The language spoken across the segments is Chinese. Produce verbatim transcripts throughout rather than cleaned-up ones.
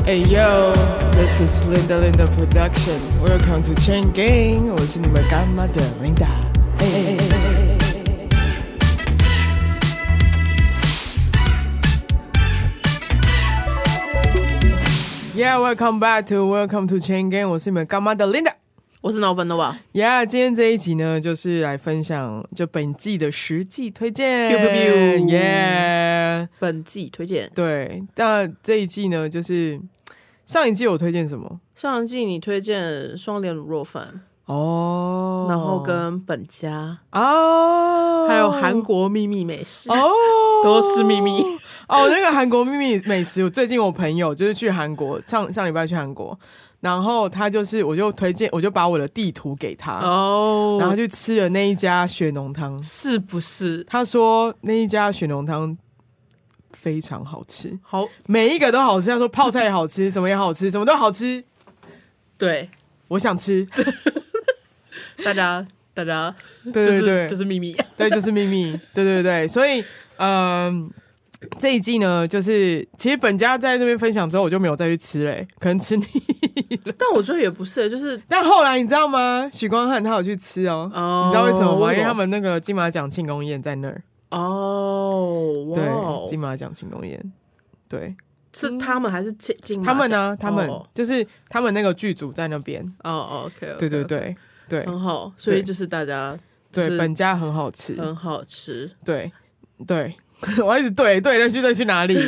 Hey yo, this is Linda Linda Production. Welcome to Chain Gang. 我是你们干妈的 Linda. Hey, hey, hey. Yeah, welcome back to Welcome to Chain Gang. 我是你们干妈的 Linda. 我是脑粉的吧 Yeah, 今天这一集呢，就是来分享就本季的实际推荐。 biu biu biu Yeah， 本季推荐。 对，那这一季呢，就是上一季我推荐什么？ 上一季你推荐双连卤肉饭哦， 然后跟本家哦， 还有韩国秘密美食哦， 都是秘密哦。那个韩国秘密美食，我最近我朋友就是去韩国，上上礼拜去韩国。然后他就是，我就推荐，我就把我的地图给他，哦，然后去吃了那一家血浓汤， 是不是？ 他说那一家血浓汤非常好吃， 好， 每一个都好吃。他说泡菜也好吃，什么也好吃，什么都好吃。 对， 我想吃。 大家，大家， 对对对， 就是、就是秘密， 对，就是秘密，对对对。所以，嗯。这一季呢，就是其实本家在那边分享之后，我就没有再去吃嘞、欸，可能吃腻了。 但我觉得也不是，就是， 但后来你知道吗？许光汉他有去吃哦， oh, 你知道为什么吗？因为他们那个金马奖庆功宴在那儿。哦， wow 对，金马奖庆功宴，对， 是他们还是金马奖？ 他们呢？他们、oh. 就是他们那个剧组在那边。 哦、oh, ，OK， okay, okay. 对对对对， 很好。所以就是大家、就是、 对本家很好吃， 很好吃， 对对。我一直对对对去对去哪里？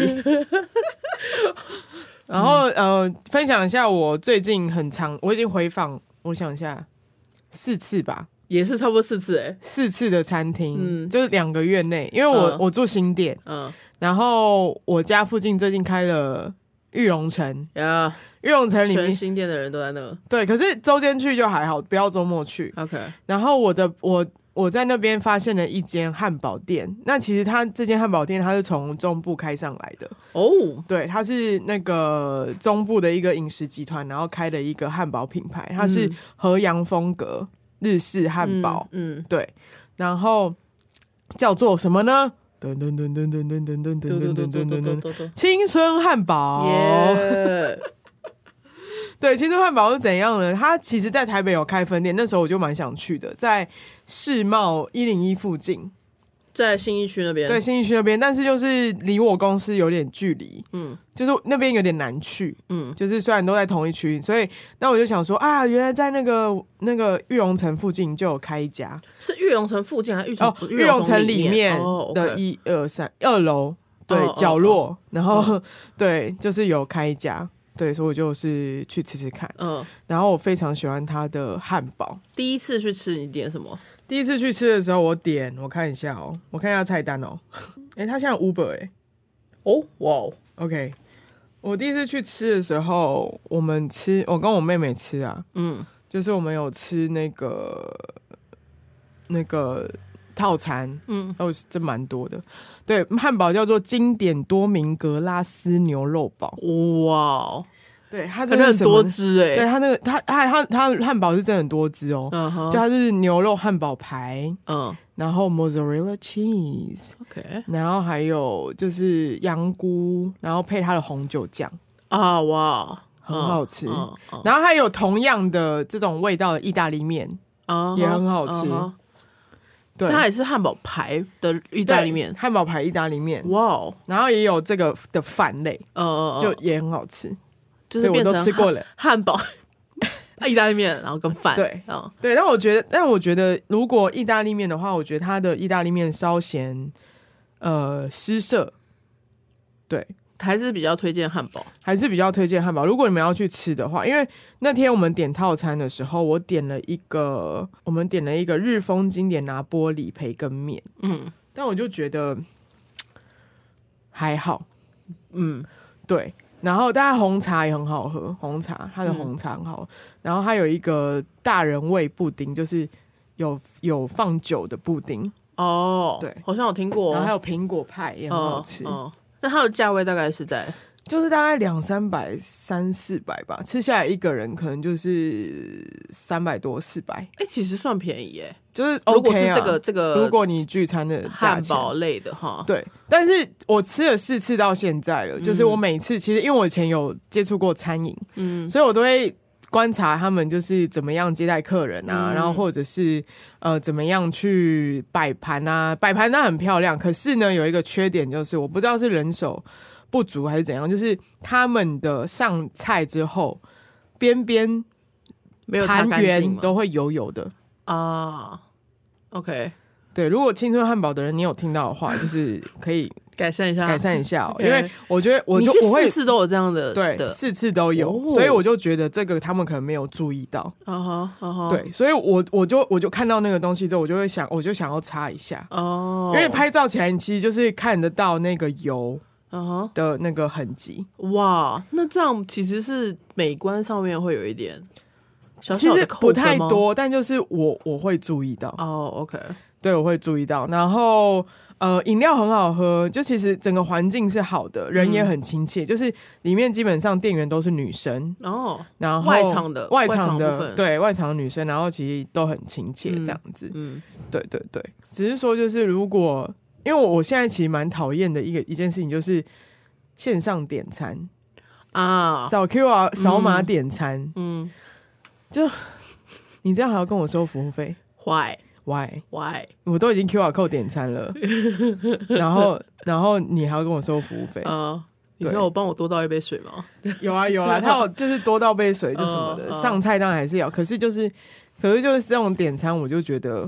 然后、嗯、呃，分享一下我最近很长，我已经回访，我想一下，四次吧， 也是差不多四次哎、欸， 四次的餐厅，嗯，就是两个月内，因为我、嗯、我住新店，嗯，然后我家附近最近开了玉龙城，呀，玉龙城里面全新店的人都在那， 对，可是周间去就还好，不要周末去 ，OK。 然后我的我。我在那边发现了一间汉堡店，那其实它这间汉堡店它是从中部开上来的哦， oh. 对，它是那个中部的一个饮食集团，然后开的一个汉堡品牌，它是和洋风格日式汉堡，嗯，嗯对，然后叫做什么呢？噔噔噔噔噔噔噔噔噔噔噔噔噔，青春汉堡。Yeah. 对，青春汉堡是怎样呢？它其实在台北有开分店，那时候我就蛮想去的，在世贸一零一附近， 在信义区那边。 对，信义区那边，但是就是离我公司有点距离，嗯，就是那边有点难去，嗯，就是虽然都在同一区，所以那我就想说啊，原来在那个那个玉龙城附近就有开一家， 是玉龙城附近还是玉龙、哦、 玉龙城里面的一二三二楼，对，哦、角落，哦、然后、哦、对，就是有开一家。对，所以我就是去吃吃看，嗯，然后我非常喜欢它的汉堡。 第一次去吃你点什么？ 第一次去吃的时候，我点，我看一下哦，我看一下菜单哦。哎、欸，它现在 Uber 哎、欸， 哦，哇哦 ，OK。我第一次去吃的时候，我们吃，我跟我妹妹吃啊，嗯，就是我们有吃那个那个套餐，嗯，哦，这蛮多的。对，汉堡叫做经典多明格拉斯牛肉堡。哇，对，它真的很多汁哎、欸。 对，它那个它它它它汉堡是真的很多汁哦。嗯哼，就它是牛肉汉堡排，嗯，然后 mozzarella cheese，OK， 然后还有就是羊菇，然后配它的红酒酱啊，哇，很好吃。嗯嗯、然后还有同样的这种味道的意大利面，啊，也很好吃。Uh-huh. 对，它也是汉堡排的意大利面， 汉堡排意大利面，哇、wow ！然后也有这个的饭类，呃，就也很好吃， 就是变成我都吃过了汉堡、意大利面，然后跟饭， 对，嗯、对。但我觉得，但我觉得，如果意大利面的话，我觉得它的意大利面稍显呃失色，对。 还是比较推荐汉堡， 还是比较推荐汉堡。如果你们要去吃的话，因为那天我们点套餐的时候，我点了一个，我们点了一个日风经典拿玻里培根面，嗯，但我就觉得还好，嗯，对。然后，但红茶也很好喝，红茶它的红茶很好喝、嗯。然后它有一个大人味布丁，就是有有放酒的布丁哦，对， 好像有听过、哦。 然后还有苹果派也很好吃。哦哦， 那它的价位大概是在就是大概两三百、三四百吧，吃下来一个人可能就是三百多、四百。 哎，其实算便宜耶， 就是 OK 啊。如果是这个这个， 如果你聚餐的汉堡类的哈， 对。但是我吃了四次到现在了，嗯、就是我每次其实因为我以前有接触过餐饮，嗯，所以我都会观察他们就是怎么样接待客人啊，嗯、然后或者是呃怎么样去摆盘啊，摆盘那很漂亮，可是呢有一个缺点就是我不知道是人手不足还是怎样，就是他们的上菜之后边边盘圆都会油油的啊。OK， 对，如果青春汉堡的人你有听到的话，就是可以改善一下， 改善一下、哦 okay. 因为我觉得我就我会四次都有这样的， 对，四次都有，哦、所以我就觉得这个他们可能没有注意到，啊哈啊哈，对，所以我我就我就看到那个东西之后，我就会想，我就想要擦一下哦，因为拍照起来你其实就是看得到那个油。Uh-huh. 的那个痕迹， 哇，那这样其实是美观上面会有一点小小的扣分吗？其实不太多，但就是我我会注意到哦、oh, ，OK， 对，我会注意到。然后呃，饮料很好喝，就其实整个环境是好的，人也很亲切，嗯、就是里面基本上店员都是女生哦，然后外场的外场的部分对外场的女生，然后其实都很亲切这样子，嗯，嗯对对对，只是说就是如果。因为我现在其实蛮讨厌的一个一件事情，就是线上点餐啊，扫 Q R 扫码点餐，嗯，就你这样还要跟我收服务费 ？Why why why？ 我都已经 Q R code 点餐了，然后然后你还要跟我收服务费啊？ 你知道我帮我多倒一杯水吗？ 有啊有啊，他有就是多倒杯水就什么的，uh, 上菜当然还是要，可是就是可是就是这种点餐，我就觉得。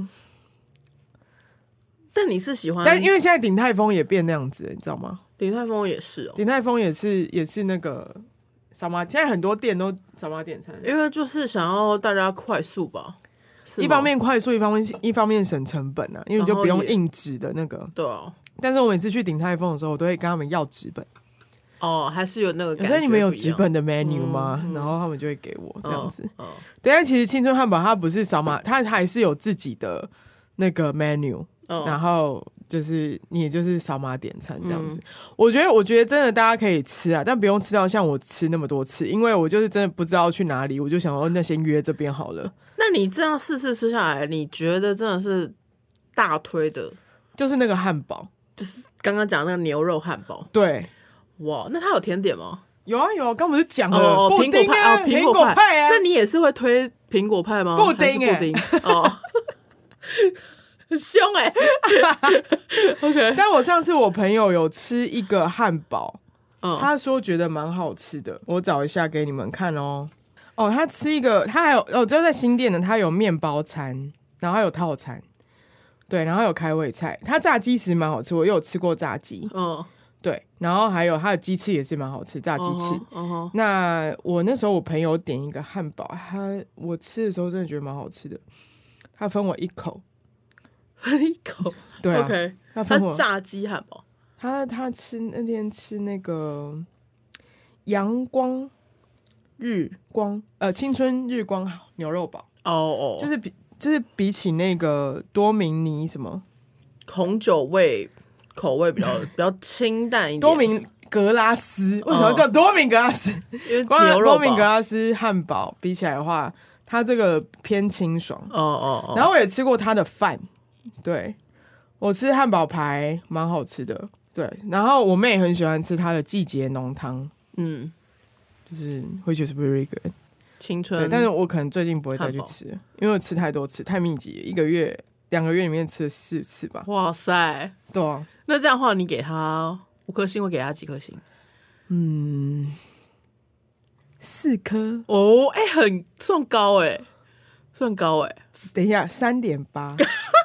但你是喜欢， 但因为现在鼎泰丰也变那样子，你知道吗？ 鼎泰丰也是哦， 鼎泰丰也是也是那个扫码，现在很多店都扫码点餐， 因为就是想要大家快速吧， 一方面快速，一方面一方面省成本啊，因为你就不用印纸的那个。 对啊， 但是我每次去鼎泰丰的时候，我都会跟他们要纸本。 哦，还是有那个感觉。 所以你们有纸本的 menu 吗？嗯嗯、然后他们就会给我这样子。哦哦、对，但其实青春汉堡它不是扫码，它还是有自己的那个 menu。Oh. 然后就是你也就是扫码点餐这样子、嗯、我觉得我觉得真的大家可以吃啊，但不用吃到像我吃那么多次，因为我就是真的不知道去哪里，我就想说那先约这边好了。 那你这样四次吃下来，你觉得真的是大推的就是那个汉堡， 就是刚刚讲那个牛肉汉堡。 对， 哇，那它有甜点吗？ 有啊有啊，刚不是讲了哦，布丁啊，苹果派, 派啊， 那你也是会推苹果派吗？ 布丁哎、 欸，布丁哦。很凶哎、欸、，OK。 但我上次我朋友有吃一个汉堡，嗯、他说觉得蛮好吃的，我找一下给你们看哦。哦，他吃一个，他还有哦，就在新店的，他有面包餐，然后还有套餐，对，然后有开胃菜。他炸鸡其实蛮好吃，我也有吃过炸鸡，嗯，对，然后还有他的鸡翅也是蛮好吃，炸鸡翅。Uh-huh, uh-huh. 那我那时候我朋友点一个汉堡，他我吃的时候真的觉得蛮好吃的，他分我一口。 一口对、啊、 OK， 他是炸鸡汉堡， 他他吃那天吃那个阳光日光呃青春日光牛肉堡哦哦，就是比就是比起那个多明尼什么红酒味口味比较比较清淡一点， 多明格拉斯为什么叫多明格拉斯？因为牛肉多明格拉斯汉堡比起来的话，它这个偏清爽哦哦哦，然后我也吃过它的饭。对，我吃汉堡排蛮好吃的，对，然后我妹也很喜欢吃她的季节浓汤，嗯，就是会觉得 very good 青春， 对，但是我可能最近不会再去吃，因为我吃太多次，太密集了，一个月两个月里面吃了四次吧。 哇塞， 对啊， 那这样的话，你给他五颗星，会给他几颗星？ 嗯，四颗哦，哎、欸，很算高哎、欸，算高哎、欸， 等一下，三点八。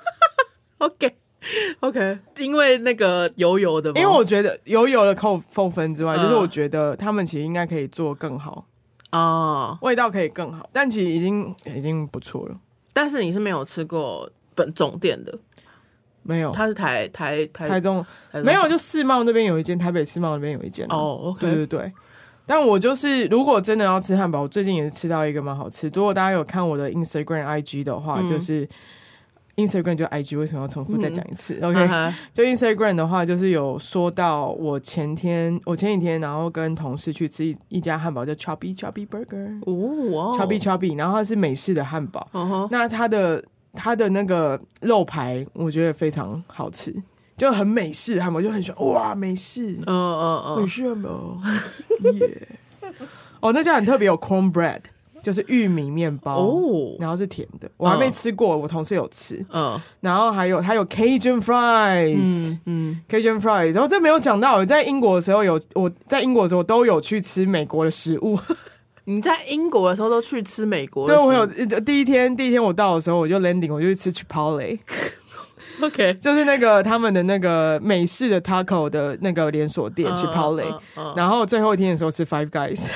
OK OK， 因为那个油油的吗？ 因为我觉得油油的扣扣分之外、嗯，就是我觉得他们其实应该可以做更好啊，味道可以更好，但其实已经已经不错了。 但是你是没有吃过本总店的？ 没有， 它是台台台台中，台中没有，就世贸那边有一间，台北世贸那边有一间。哦、oh, ，OK， 对对对。但我就是如果真的要吃汉堡，我最近也是吃到一个蛮好吃。如果大家有看我的 Instagram I G 的话，嗯、就是。 Instagram 就 I G 为什么要重复再讲一次、嗯、OK、uh-huh. 就 Instagram 的话就是有说到我前天我前几天然后跟同事去吃 一, 一家汉堡叫 Chubby Chubby Burger、哦、wow. Chubby Chubby 然后它是美式的汉堡、uh-huh. 那它的它的那个肉排我觉得非常好吃，就很美式汉堡，就很喜欢哇美式嗯嗯嗯美式汉堡耶哦那家很特别，有 cornbread就是玉米面包、哦、然后是甜的，我还没吃过、嗯、我同事有吃、嗯、然后还有还有 Cajun fries 嗯, 嗯 Cajun fries 然后这没有讲到我在英国的时候有我在英国的时候都有去吃美国的食物你在英国的时候都去吃美国的食物？ 对，我有第一天第一天我到的时候我就 landing 我就去吃 Chipotle OK 就是那个他们的那个美式的 taco 的那个连锁店、uh, Chipotle、uh, uh. 然后最后一天的时候吃 Five Guys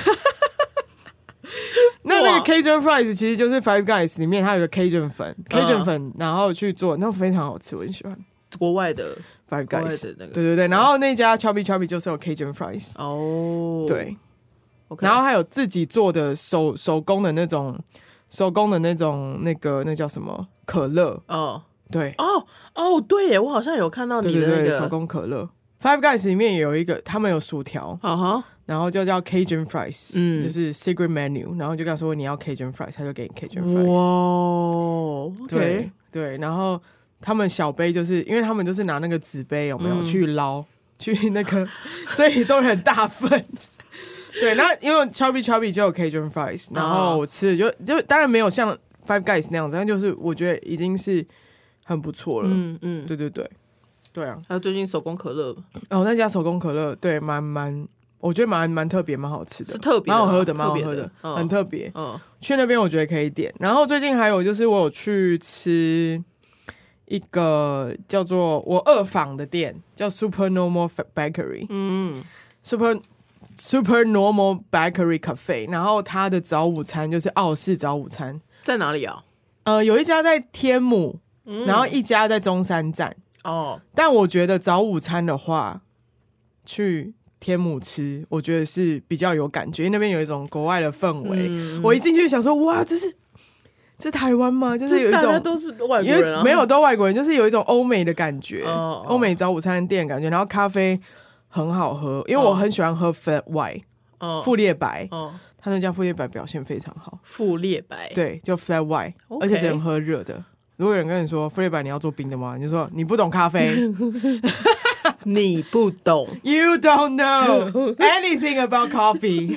那那个 Cajun fries 其实就是 Five Guys 里面它有个 Cajun 粉 Cajun 粉然后去做，那非常好吃，我很喜欢国外的 Five Guys 的、那個、对对对，然后那家 Chubby Chubby 就是有 Cajun fries 哦，对、okay. 然后还有自己做的手手工的那种手工的那种那个那叫什么可乐哦，对哦哦对耶，我好像有看到你的那个对对对手工可乐。Five Guys 里面也有一个他们有薯条uh-huh. 然后就叫 Cajun fries、嗯、就是 secret menu， 然后就跟他说你要 Cajun fries 他就给你 Cajun fries 哇、okay. 对对，然后他们小杯就是因为他们就是拿那个纸杯有没有、嗯、去捞去那个所以都很大份对，那因为 Chubby Chubby 就有 Cajun fries 然后我吃的就就当然没有像 Five Guys 那样子，但就是我觉得已经是很不错了嗯嗯，对对对对啊， 还有最近手工可乐哦，那家手工可乐对蛮蛮我觉得蛮蛮特别蛮好吃的， 是特别蛮好喝的蛮好喝的、嗯、很特别、嗯、去那边我觉得可以点。然后最近还有就是我有去吃一个叫做我二访的店叫 Super Normal Bakery 嗯 Super Super Normal Bakery Cafe， 然后它的早午餐就是澳式早午餐。 在哪里啊？ 呃，有一家在天母、嗯、然后一家在中山站哦，但我觉得早午餐的话去天母吃我觉得是比较有感觉，因为那边有一种国外的氛围、嗯、我一进去想说哇这是这是台湾吗？就是有一种大家都是外国人、啊、 没有都外国人，就是有一种欧美的感觉，欧、oh, 美、oh. 早午餐店的感觉，然后咖啡很好喝，因为我很喜欢喝 flat white、oh. 富列白、oh. 他那家富列白表现非常好， 富列白对就 flat white、okay. 而且只能喝热的，如果有人跟你说富列白你要做冰的吗？你就说你不懂咖啡你不懂 You don't know anything about coffee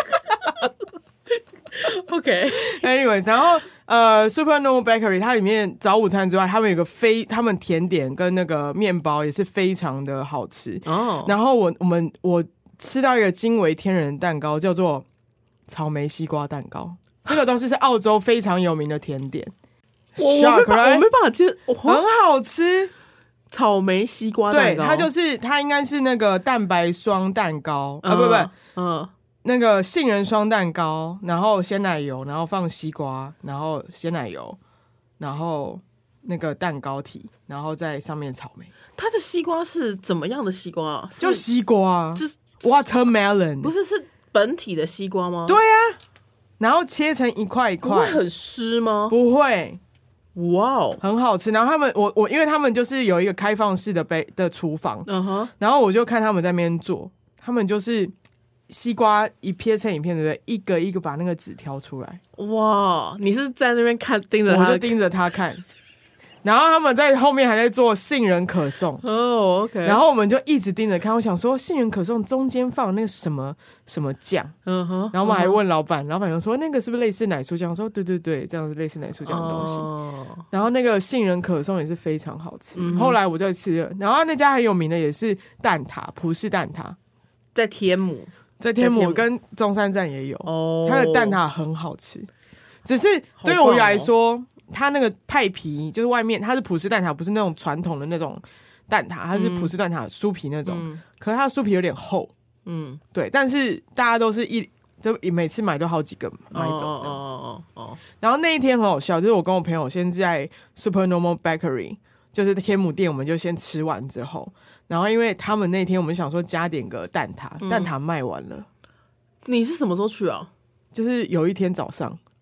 OK anyways 然后呃 Super Normal Bakery 它里面早午餐之外他们有个非他们甜点跟那个面包也是非常的好吃哦、oh. 然后我我们我吃到一个惊为天人的蛋糕叫做草莓西瓜蛋糕，这个东西是澳洲非常有名的甜点我, 我, 没办 right? 我没办法接很好吃草莓西瓜蛋糕， 对它就是它应该是那个蛋白霜蛋糕、嗯、啊不不嗯那个杏仁霜蛋糕，然后鲜奶油，然后放西瓜，然后鲜奶油，然后那个蛋糕体，然后在上面草莓。 它的西瓜是怎么样的西瓜啊？ 就西瓜，就是 watermelon， 不是是本体的西瓜吗？ 对啊，然后切成一块一块。 不会很湿吗？ 不会。 哇哦， 很好吃。然后他们，我我因为他们就是有一个开放式的杯的厨房，嗯哼，然后我就看他们在那边做，他们就是西瓜一片成一片，对不对？一个一个把那个籽挑出来。 哇，你是在那边看盯着他？ 我就盯着他看。然后他们在后面还在做杏仁可颂哦、oh, ，OK。然后我们就一直盯着看，我想说杏仁可颂中间放那个什么什么酱，嗯哼。然后我们还问老板， uh-huh. 老板就说那个是不是类似奶酥酱？我说对对对，这样是类似奶酥酱的东西。Oh. 然后那个杏仁可颂也是非常好吃。嗯、后来我就吃了，然后那家很有名的也是蛋挞，葡式蛋挞， 在天母， 在天母跟中山站也有。哦、oh. ，它的蛋挞很好吃，只是对我来说。它那个派皮就是外面它是葡式蛋挞，不是那种传统的那种蛋挞，它是葡式蛋挞酥皮那种、嗯、可是它的酥皮有点厚，嗯，对，但是大家都是一就每次买都好几个买走这样子、哦哦哦、然后那一天很好笑，就是我跟我朋友先在 Super Normal Bakery 就是天母店，我们就先吃完之后，然后因为他们那天我们想说加点个蛋挞、嗯、蛋挞卖完了。 你是什么时候去啊？ 就是有一天早上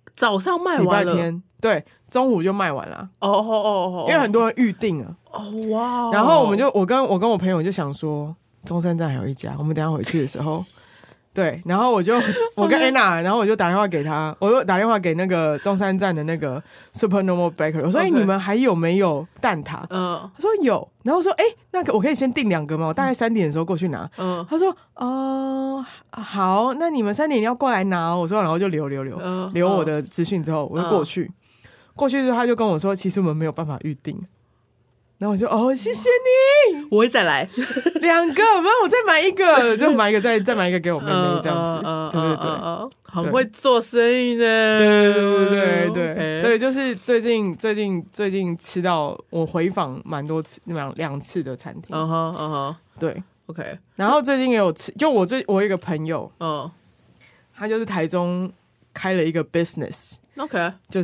早上卖完了， 礼拜天对，中午就卖完了。 哦哦哦哦， 因为很多人预定了。 哦哇！ 然后我们就我跟我跟我朋友就想说，中山站还有一家，我们等一下回去的时候。对，然后我就我跟 Anna， 然后我就打电话给他，我就打电话给那个中山站的那个 Super Normal Baker， 我说：“哎、okay. 欸，你们还有没有蛋挞？”嗯，他说有，然后我说：“哎、欸，那个我可以先订两个吗？我大概三点的时候过去拿。”嗯，他说：“哦、呃，好，那你们三点要过来拿、哦。”我说，然后就留留留、嗯、留我的资讯之后，我就过去，嗯、过去之后他就跟我说：“其实我们没有办法预定。”然后我就哦，谢谢你， 我会再来两个，不然我再买一个，就买一个再再买一个给我妹妹这样子， 嗯、 对对对， 嗯、很会做生意呢， 对对对对对 okay. 对，就是最近最近最近吃到我回访蛮多次两两次的餐厅， 嗯哼嗯哼，对 ，OK， 然后最近也有吃，就我最我有一个朋友，嗯，他就是台中开了一个 business，OK， 就是。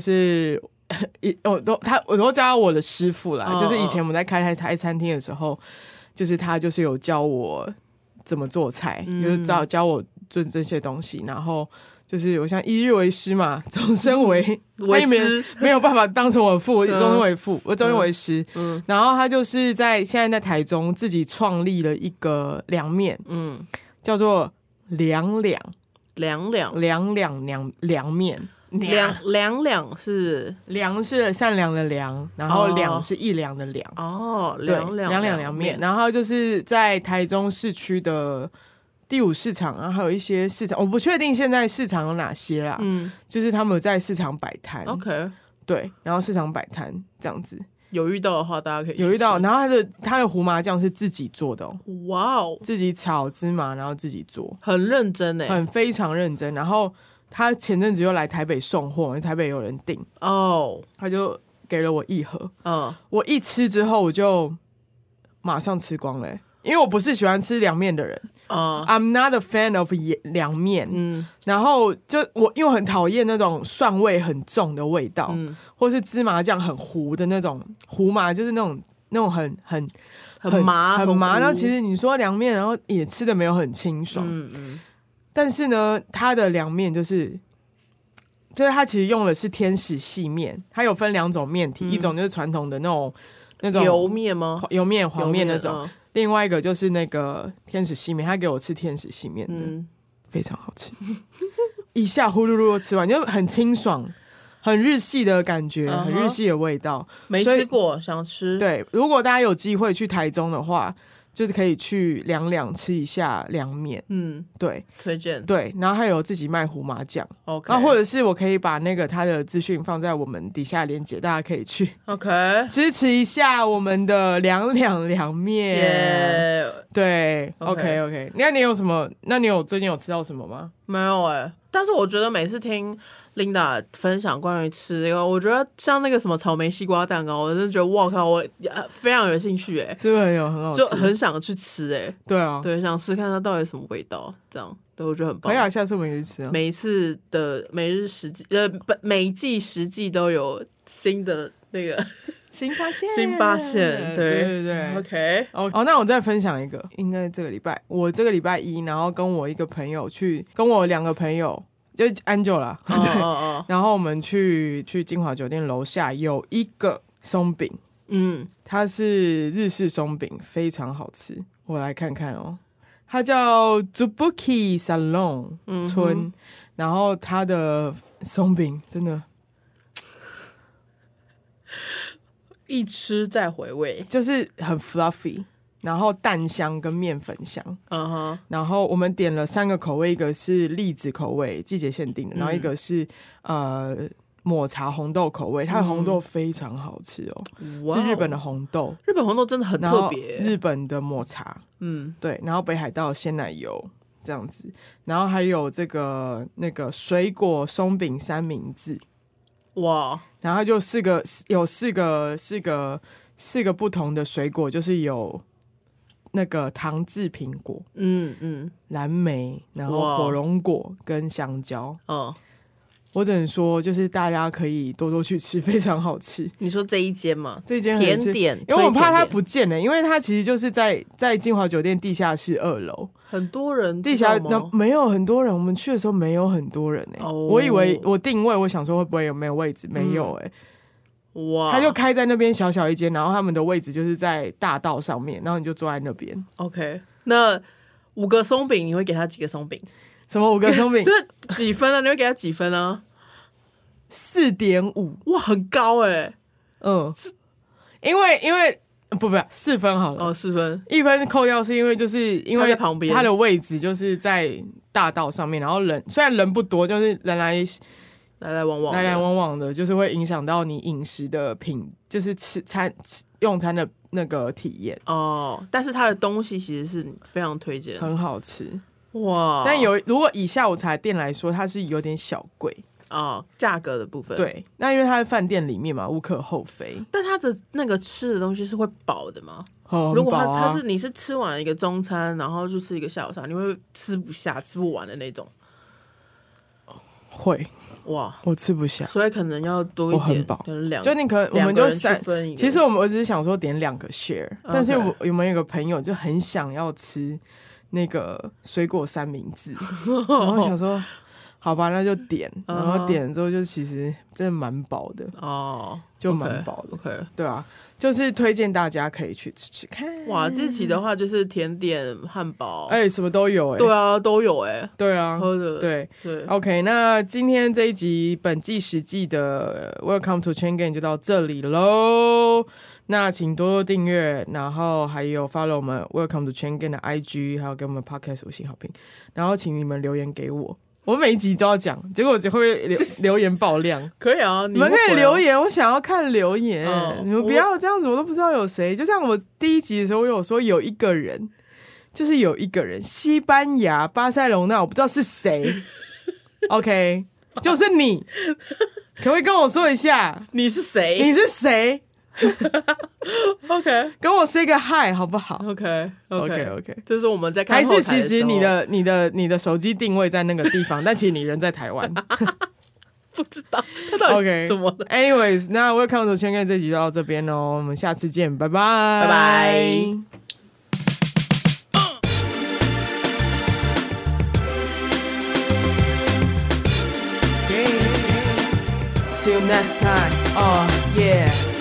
我都他我都叫我的师傅啦， oh, 就是以前我们在开台餐厅的时候，就是他就是有教我怎么做菜，嗯、就是教教我做这些东西，然后就是我像一日为师嘛，终身为为师，没有办法当成我父，终身为父，我终身为师。嗯，然后他就是在现在在台中自己创立了一个凉面，嗯，叫做凉凉凉凉凉凉凉凉面。 凉凉凉是凉是善良的良，然后两是一凉的凉。 哦，凉凉凉凉凉面，然后就是在台中市区的第五市场，然后还有一些市场，我不确定现在市场有哪些啦。嗯，就是他们在市场摆摊。 OK， 对，然后市场摆摊这样子。 有遇到的话，大家可以有遇到。然后他的他的胡麻酱是自己做的哦， 哇哦， 自己炒芝麻，然后自己做， 很认真哎， 很非常认真。然后。他前阵子又来台北送货，因为台北有人订哦， oh. 他就给了我一盒，嗯、uh. ，我一吃之后我就马上吃光了、欸，因为我不是喜欢吃凉面的人，嗯、uh. ，I'm not a fan of 凉面，嗯，然后就我因为我很讨厌那种蒜味很重的味道，嗯，或是芝麻酱很糊的那种胡麻，就是那种那种很很很麻很麻，然后其实你说凉面，然后也吃的没有很清爽，嗯嗯。但是呢，它的凉面就是，就是它其实用的是天使细面，它有分两种面体，嗯、一种就是传统的那种那种油面吗？ 油面、黄面那种，嗯、另外一个就是那个天使细面，他给我吃天使细面的，嗯、非常好吃，一下呼噜噜吃完就很清爽，很日系的感觉， uh-huh. 很日系的味道， 没吃过，想吃。 对，如果大家有机会去台中的话。就是可以去凉凉吃一下凉面，嗯，对， 推荐， 对，然后还有自己卖胡麻酱 ，OK， 然后或者是我可以把那个他的资讯放在我们底下连结，大家可以去 ，OK， 支持一下我们的凉凉凉面， yeah. 对 ，OK OK， 那你有什么？那你有最近有吃到什么吗？ 没有哎、欸，但是我觉得每次听 Linda 分享关于吃，因为我觉得像那个什么草莓西瓜蛋糕，我真的觉得哇靠，我非常有兴趣哎、欸， 是不是很有很好吃， 就很想去吃哎、欸， 对啊， 对，想吃看它到底什么味道，这样对我觉得很棒。 可以啊，下次我们也去吃啊。 每一次的每日实际呃每一季实际都有新的那个新发现， 新发现，对对对对 ，OK， 哦哦，那我再分享一个，应该这个礼拜，我这个礼拜一，然后跟我一个朋友去，跟我两个朋友。就 Angela， 对， oh, oh, oh. 然后我们去去金华酒店楼下有一个松饼，嗯，它是日式松饼，非常好吃。我来看看哦，它叫 Zubuki Salon 村、嗯，然后它的松饼真的一吃再回味， 就是很 fluffy。然后蛋香跟面粉香，嗯哼。然后我们点了三个口味，一个是栗子口味，季节限定的，然后一个是、嗯、呃抹茶红豆口味，它的红豆非常好吃哦，嗯、是日本的红豆， 日本红豆真的很特别， 日本的抹茶，嗯，对，然后北海道鲜奶油这样子，然后还有这个那个水果松饼三明治，哇，然后就四个有四个四个四个不同的水果，就是有。那个糖制苹果，嗯嗯，蓝莓，然后火龙果跟香蕉，哦，我只能说，就是大家可以多多去吃，非常好吃。 你说这一间吗？ 这一间甜点， 因为我怕它不见了、欸，因为它其实就是在在金华酒店地下室二楼， 很多人地下没有很多人，我们去的时候没有很多人哎、欸，oh. 我以为我定位，我想说会不会有没有位置，没有哎、欸。嗯哇！ 他就开在那边小小一间，然后他们的位置就是在大道上面，然后你就坐在那边。 OK， 那五个松饼你会给他几个松饼？ 什么五个松饼？ 就是几分啊？你会给他几分啊？ 四点五， 哇，很高哎、欸。 嗯，因为因为不不四分好了， 哦，四分， 一分扣掉是因为就是因为旁边他的位置就是在大道上面，然后人虽然人不多，就是人来。 来来往往来来往往的，就是会影响到你饮食的品，就是吃餐用餐的那个体验哦。但是它的东西其实是非常推荐， 很好吃哇！ 但有如果以下午茶店来说，它是有点小贵哦，价格的部分对。那因为它在饭店里面嘛，无可厚非。 但它的那个吃的东西是会饱的吗？ 哦， 如果它啊、 它是你是吃完一个中餐，然后就吃一个下午茶，你会吃不下、吃不完的那种？ 会。哇，我吃不下， 所以可能要多一点， 我很饱， 可能两， 就你可能我们就三，其实我们我只是想说点两个 share， 但是我有没有一个朋友就很想要吃那个水果三明治，然后想说好吧，那就点，然后点了之后就其实真的蛮饱的哦，就蛮饱的 ，OK， 对啊。就是推荐大家可以去吃吃看。 哇，这期的话就是甜点、汉堡， 哎、欸，什么都有哎、欸。 对啊，都有哎、欸。 对啊， 喝的， 对对。 OK， 那今天这一集本季实际的 Welcome to Chain Gang 就到这里喽。那请多多订阅，然后还有 follow 我们 Welcome to Chain Gang 的 I G， 还有给我们 Podcast 五星好评，然后请你们留言给我。我每一集都要讲，结果会不会留留言爆量？ 可以啊， 你们可以留言，我想要看留言。哦、你们不要这样子，我都不知道有谁。就像我第一集的时候，我有说有一个人，就是有一个人，西班牙巴塞隆纳，我不知道是谁。OK， 就是你，可不可以跟我说一下你是谁？ 你是谁 ？OK， 跟我 say 个 hi 好不好 ？OK OK OK， 这是我们在看还是其实你的你的你的手机定位在那个地方，但其实你人在台湾。 不知道他到底怎么了 ？Anyways， 那 Welcome to Chain Gang 这集就到这边喽，我们下次见，拜拜， 拜拜。 See you next time. Oh yeah.